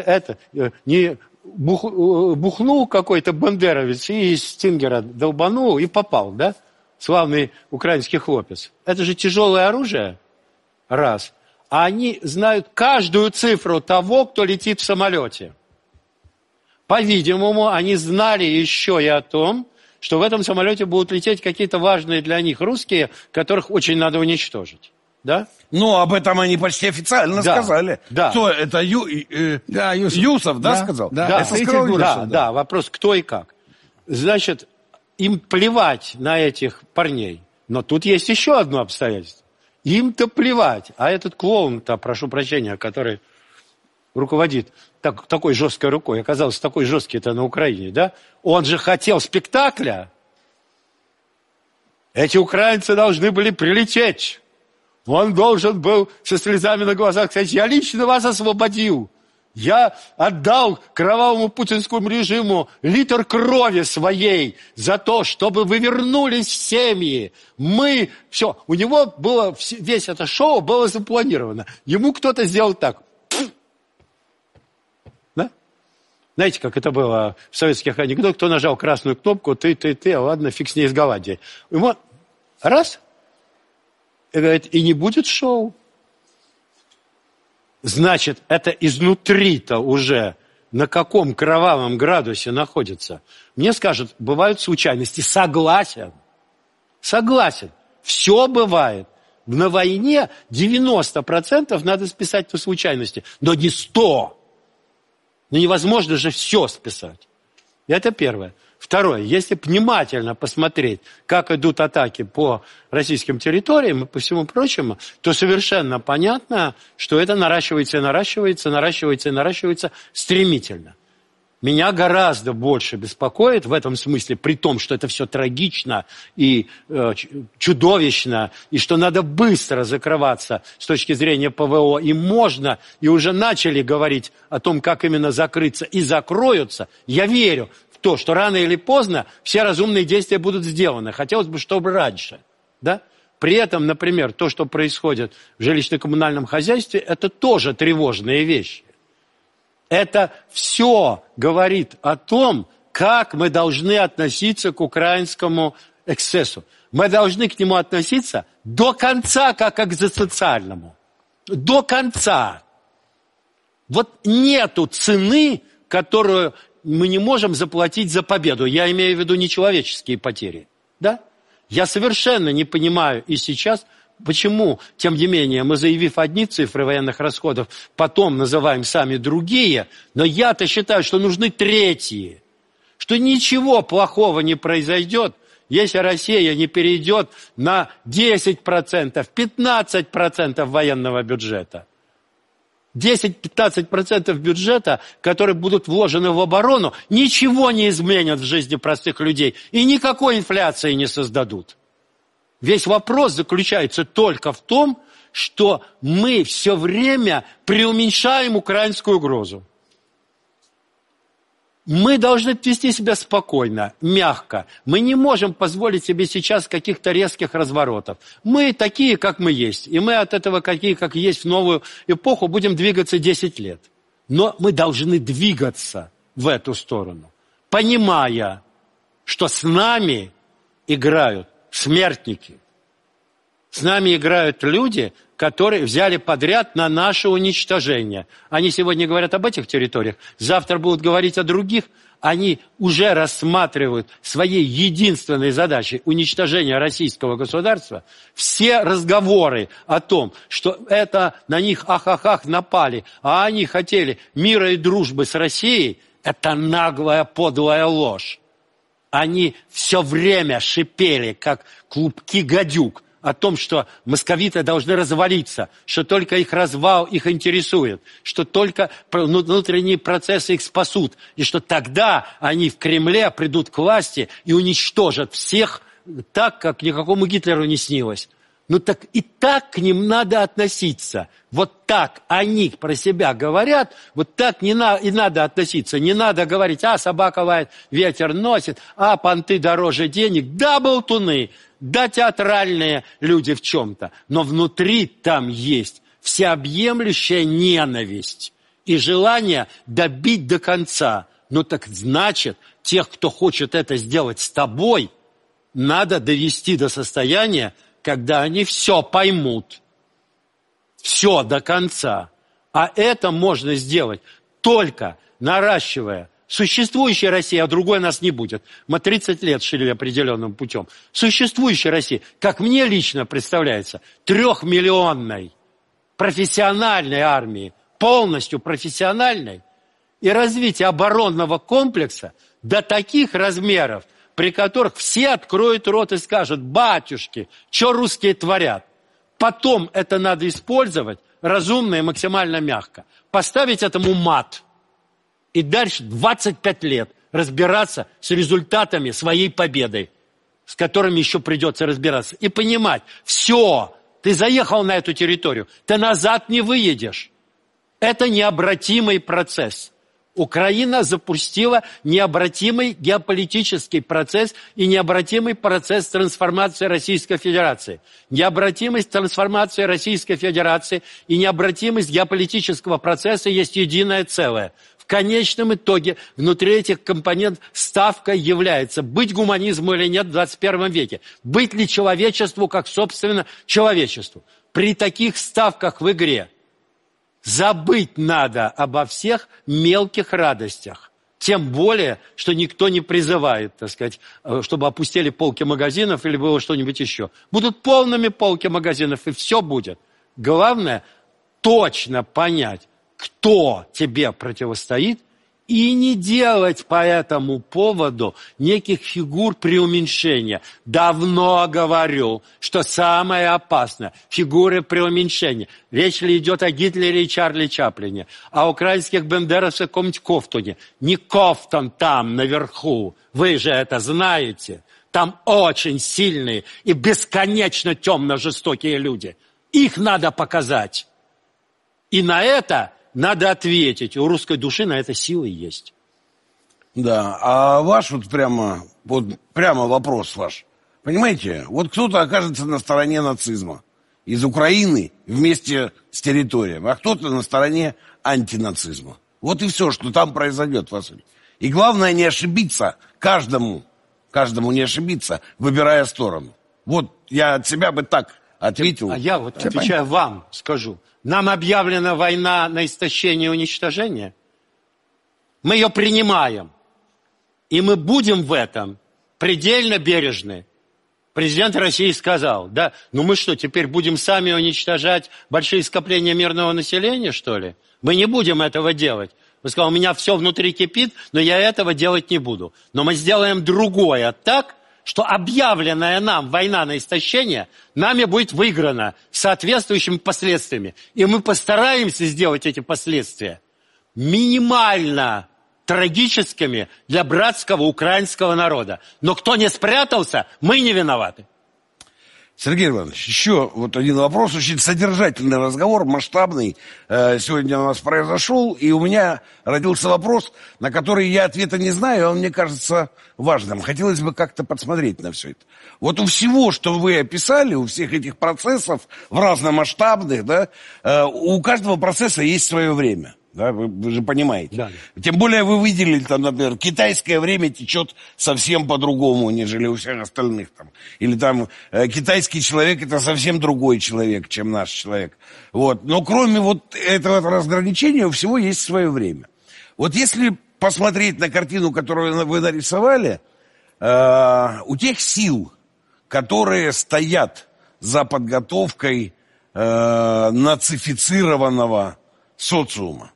бухнул какой-то бандеровец и из Стингера долбанул и попал, да? Славный украинский хлопец. Это же тяжелое оружие. Раз. А они знают каждую цифру того, кто летит в самолете. По-видимому, они знали еще и о том, что в этом самолете будут лететь какие-то важные для них русские, которых очень надо уничтожить. Да? Ну, об этом они почти официально сказали. Да. Кто это? Юсов, да, сказал? Да, это сказал Юсов, да, вопрос, кто и как. Значит, им плевать на этих парней. Но тут есть еще одно обстоятельство. Им-то плевать. А этот клоун-то, прошу прощения, который руководит такой жесткой рукой, оказался такой жесткий-то на Украине, да? Он же хотел спектакля. Эти украинцы должны были прилететь. Он должен был со слезами на глазах сказать: я лично вас освободил. Я отдал кровавому путинскому режиму литр крови своей за то, чтобы вы вернулись в семьи. Мы... Все. У него было... Весь это шоу было запланировано. Ему кто-то сделал так. Да? Знаете, как это было в советских анекдотах? Кто нажал красную кнопку? Ты, ладно, фиг с ней из Голландии. Ему раз... И говорит, и не будет шоу. Значит, это изнутри-то уже на каком кровавом градусе находится. Мне скажут, бывают случайности. Согласен. Все бывает. На войне 90% надо списать по случайности. Но не 100%. Но невозможно же все списать. Это первое. Второе, если внимательно посмотреть, как идут атаки по российским территориям и по всему прочему, то совершенно понятно, что это наращивается стремительно. Меня гораздо больше беспокоит в этом смысле, при том, что это все трагично и чудовищно, и что надо быстро закрываться с точки зрения ПВО, и можно, и уже начали говорить о том, как именно закрыться, и закроются. Я верю в то, что рано или поздно все разумные действия будут сделаны. Хотелось бы, чтобы раньше. Да? При этом, например, то, что происходит в жилищно-коммунальном хозяйстве, это тоже тревожные вещи. Это все говорит о том, как мы должны относиться к украинскому эксцессу. Мы должны к нему относиться до конца, как к экзистенциальному. До конца. Вот нету цены, которую мы не можем заплатить за победу. Я имею в виду нечеловеческие потери. Да? Я совершенно не понимаю и сейчас, почему, тем не менее, мы, заявив одни цифры военных расходов, потом называем сами другие, но я-то считаю, что нужны третьи, что ничего плохого не произойдет, если Россия не перейдет на 10%, 15% военного бюджета. 10-15% бюджета, которые будут вложены в оборону, ничего не изменят в жизни простых людей и никакой инфляции не создадут. Весь вопрос заключается только в том, что мы все время преуменьшаем украинскую угрозу. Мы должны вести себя спокойно, мягко. Мы не можем позволить себе сейчас каких-то резких разворотов. Мы такие, как мы есть. И мы от этого, какие, как есть, в новую эпоху будем двигаться 10 лет. Но мы должны двигаться в эту сторону, понимая, что с нами играют смертники. С нами играют люди, которые взяли подряд на наше уничтожение. Они сегодня говорят об этих территориях, завтра будут говорить о других. Они уже рассматривают своей единственной задачей уничтожения российского государства. Все разговоры о том, что это на них ах-ах-ах напали, а они хотели мира и дружбы с Россией, это наглая, подлая ложь. Они все время шипели, как клубки гадюк, о том, что московиты должны развалиться, что только их развал их интересует, что только внутренние процессы их спасут, и что тогда они в Кремле придут к власти и уничтожат всех так, как никакому Гитлеру не снилось. Ну так и так к ним надо относиться. Вот так они про себя говорят, вот так и надо относиться. Не надо говорить, собака лает, ветер носит, понты дороже денег. Да, болтуны, да, театральные люди в чем-то. Но внутри там есть всеобъемлющая ненависть и желание добить до конца. Ну так значит, тех, кто хочет это сделать с тобой, надо довести до состояния, когда они все поймут. Все до конца. А это можно сделать только наращивая существующая Россия, а другой нас не будет. Мы 30 лет шли определенным путем. Существующая Россия, как мне лично представляется, 3-миллионной профессиональной армии, полностью профессиональной, и развитие оборонного комплекса до таких размеров, при которых все откроют рот и скажут: батюшки, что русские творят? Потом это надо использовать разумно и максимально мягко. Поставить этому мат. И дальше 25 лет разбираться с результатами своей победы, с которыми еще придется разбираться. И понимать, все, ты заехал на эту территорию, ты назад не выедешь. Это необратимый процесс. Украина запустила необратимый геополитический процесс и необратимый процесс трансформации Российской Федерации. Необратимость трансформации Российской Федерации и необратимость геополитического процесса есть единое целое. В конечном итоге внутри этих компонентов ставка является: быть гуманизму или нет в 21 веке, быть ли человечеству как собственно человечеству. При таких ставках в игре забыть надо обо всех мелких радостях. Тем более, что никто не призывает, так сказать, чтобы опустили полки магазинов или было что-нибудь еще. Будут полными полки магазинов, и все будет. Главное точно понять, кто тебе противостоит, и не делать по этому поводу неких фигур преуменьшения. Давно говорю, что самое опасное – фигуры преуменьшения. Речь ли идет о Гитлере и Чарли Чаплине, о украинских бендеровцах в каком-нибудь Кофтоне. Не Кофтон там, наверху, вы же это знаете. Там очень сильные и бесконечно темно-жестокие люди. Их надо показать. И на это надо ответить. У русской души на это силы есть. Да, а ваш прямо вопрос ваш. Понимаете, вот кто-то окажется на стороне нацизма из Украины вместе с территорией, а кто-то на стороне антинацизма. Вот и все, что там произойдет, Василий. И главное не ошибиться, каждому не ошибиться, выбирая сторону. Вот я от себя бы так ответил. А я вот, отвечаю вам, скажу. Нам объявлена война на истощение и уничтожение. Мы ее принимаем. И мы будем в этом предельно бережны. Президент России сказал, да, мы что, теперь будем сами уничтожать большие скопления мирного населения, что ли? Мы не будем этого делать. Он сказал, у меня все внутри кипит, но я этого делать не буду. Но мы сделаем другое так, что объявленная нам война на истощение нами будет выиграна с соответствующими последствиями. И мы постараемся сделать эти последствия минимально трагическими для братского украинского народа. Но кто не спрятался, мы не виноваты. Сергей Иванович, еще вот один вопрос, очень содержательный разговор, масштабный, сегодня у нас произошел, и у меня родился вопрос, на который я ответа не знаю, а он мне кажется важным. Хотелось бы как-то подсмотреть на все это. Вот у всего, что вы описали, у всех этих процессов, в разномасштабных, да, у каждого процесса есть свое время. Да, вы же понимаете. Да. Тем более вы выделили, там, например, китайское время течет совсем по-другому, нежели у всех остальных. Там. Или там китайский человек это совсем другой человек, чем наш человек. Вот. Но кроме вот этого разграничения у всего есть свое время. Вот если посмотреть на картину, которую вы нарисовали, у тех сил, которые стоят за подготовкой нацифицированного социума,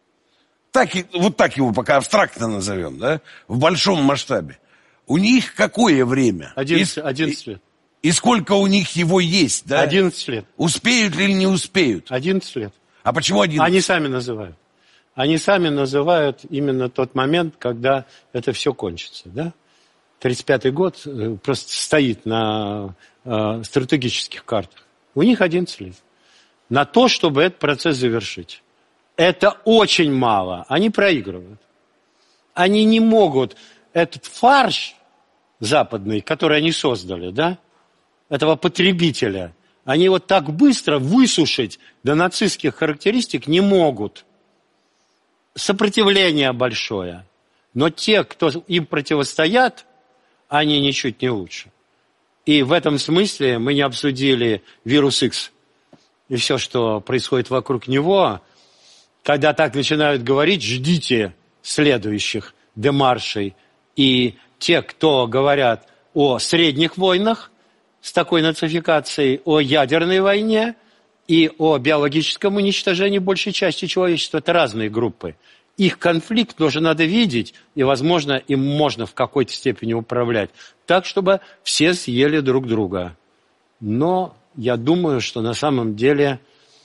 вот так его пока абстрактно назовем, да, в большом масштабе. У них какое время? 11 лет. И сколько у них его есть, да? 11 лет. Успеют или не успеют? 11 лет. А почему 11? Они сами называют. Они сами называют именно тот момент, когда это все кончится, да? 1935 год просто стоит на стратегических картах. У них 11 лет. На то, чтобы этот процесс завершить. Это очень мало. Они проигрывают. Они не могут этот фарш западный, который они создали, да, этого потребителя, они вот так быстро высушить до нацистских характеристик не могут. Сопротивление большое. Но те, кто им противостоят, они ничуть не лучше. И в этом смысле мы не обсудили вирус X и все, что происходит вокруг него. Когда так начинают говорить, ждите следующих демаршей. И те, кто говорят о средних войнах с такой нацификацией, о ядерной войне и о биологическом уничтожении большей части человечества, это разные группы. Их конфликт тоже надо видеть, и, возможно, им можно в какой-то степени управлять, так, чтобы все съели друг друга. Но я думаю, что на самом деле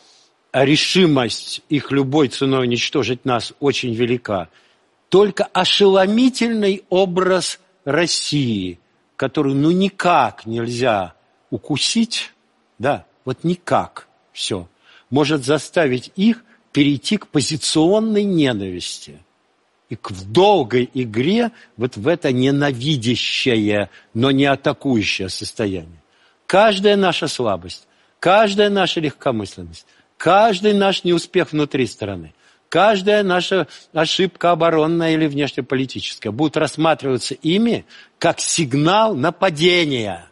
решимость их любой ценой уничтожить нас очень велика. Только ошеломительный образ России, который никак нельзя укусить, да, вот никак, все, может заставить их перейти к позиционной ненависти и к долгой игре вот в это ненавидящее, но не атакующее состояние. Каждая наша слабость, каждая наша легкомысленность, каждый наш неуспех внутри страны, каждая наша ошибка оборонная или внешнеполитическая будет рассматриваться ими как сигнал нападения.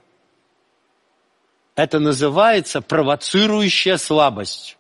Это называется провоцирующая слабость.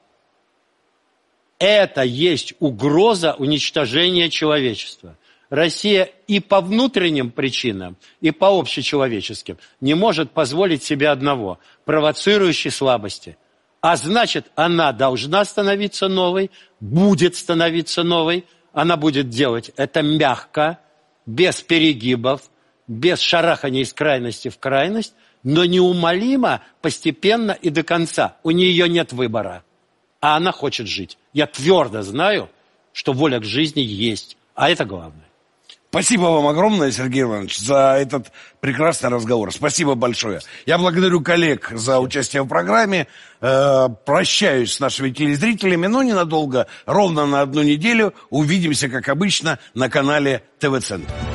Это есть угроза уничтожения человечества. Россия и по внутренним причинам, и по общечеловеческим не может позволить себе одного – провоцирующей слабости. А значит, она должна становиться новой, будет становиться новой. Она будет делать это мягко, без перегибов, без шарахания из крайности в крайность, но неумолимо, постепенно и до конца. У нее нет выбора, а она хочет жить. Я твердо знаю, что воля к жизни есть, а это главное. Спасибо вам огромное, Сергей Иванович, за этот прекрасный разговор. Спасибо большое. Я благодарю коллег за участие в программе. Прощаюсь с нашими телезрителями, но ненадолго, ровно на 1 неделю. Увидимся, как обычно, на канале ТВ-центр.